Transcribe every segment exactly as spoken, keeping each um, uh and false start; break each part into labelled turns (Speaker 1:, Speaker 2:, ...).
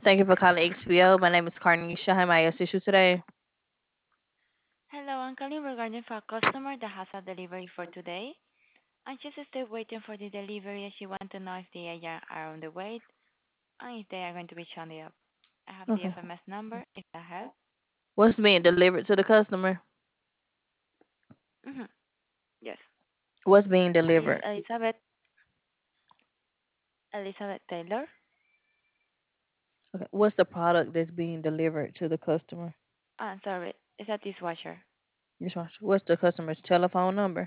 Speaker 1: Thank you for calling X P O. My name is Carnisha. How may I assist you today?
Speaker 2: Hello, I'm calling regarding for a customer that has a delivery for today. And she's still waiting for the delivery and she wants to know if the agent are on the way and if they are going to be showing up. I have the
Speaker 1: Okay.
Speaker 2: F M S number if that helps.
Speaker 1: What's being delivered to the customer?
Speaker 2: Mm-hmm. Yes.
Speaker 1: What's being
Speaker 2: Is
Speaker 1: delivered?
Speaker 2: Elizabeth Elizabeth Taylor?
Speaker 1: Okay. What's the product that's being delivered to the customer?
Speaker 2: Ah, sorry. It's a dishwasher.
Speaker 1: Just want- What's the customer's telephone number?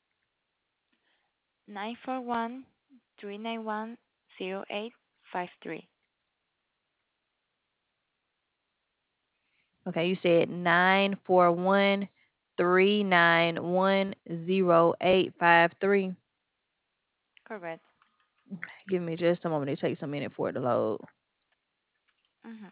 Speaker 2: Nine four one three nine one zero eight five three.
Speaker 1: Okay, you said nine four one three nine one zero eight five three.
Speaker 2: Correct.
Speaker 1: Give me just a moment. It takes a minute for it to load.
Speaker 2: Mm-hmm.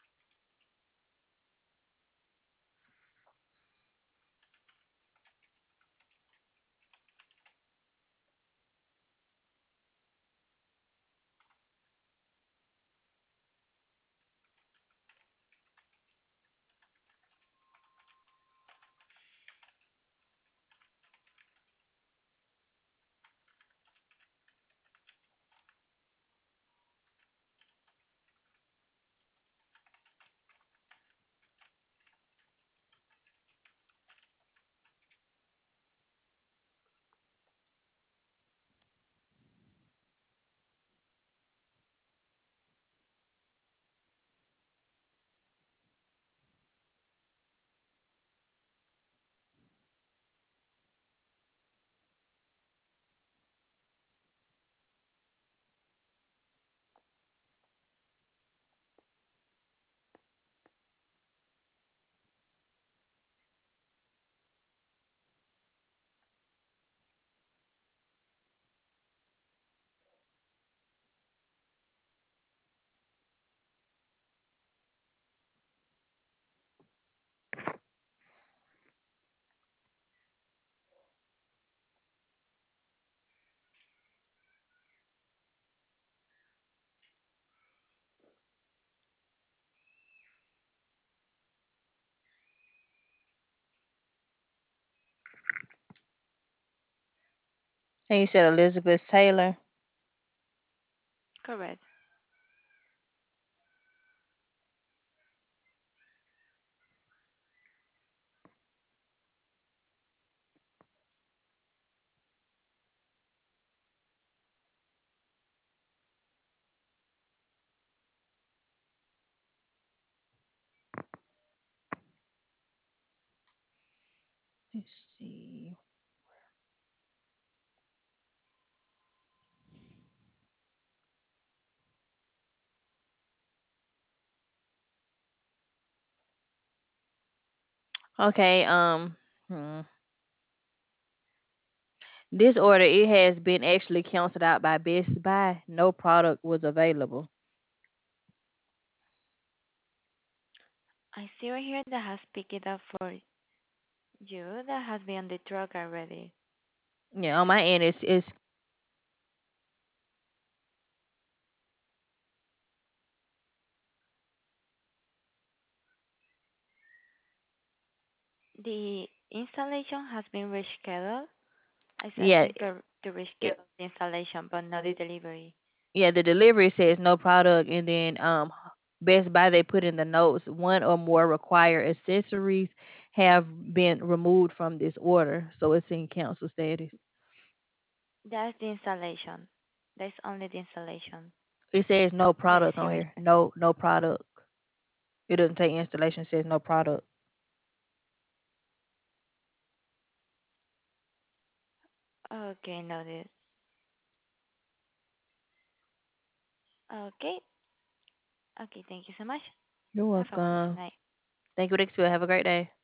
Speaker 1: And you said Elizabeth Taylor.
Speaker 2: Correct.
Speaker 1: Let's see. Okay, um, hmm. This order it has been actually canceled out by Best Buy. No product was available.
Speaker 2: I see right here that has picked it up for you. That has been on the truck already.
Speaker 1: Yeah, on my end it's it's
Speaker 2: The installation has been rescheduled. I, s- I
Speaker 1: yeah,
Speaker 2: sent to, to
Speaker 1: it,
Speaker 2: reschedule the installation, but not the delivery.
Speaker 1: yeah, the delivery says no product, and then um Best Buy they put in the notes one or more required accessories have been removed from this order, so it's in cancel status.
Speaker 2: That's the installation. That's only the installation.
Speaker 1: It says no
Speaker 2: Let me
Speaker 1: product
Speaker 2: see
Speaker 1: on
Speaker 2: right
Speaker 1: here. No, no product. It doesn't take installation. It says no product.
Speaker 2: here. Okay, noted. Okay. Okay, thank you so much.
Speaker 1: You're
Speaker 2: Have a wonderful
Speaker 1: welcome.
Speaker 2: night.
Speaker 1: Thank you, Dixie. Have a great day.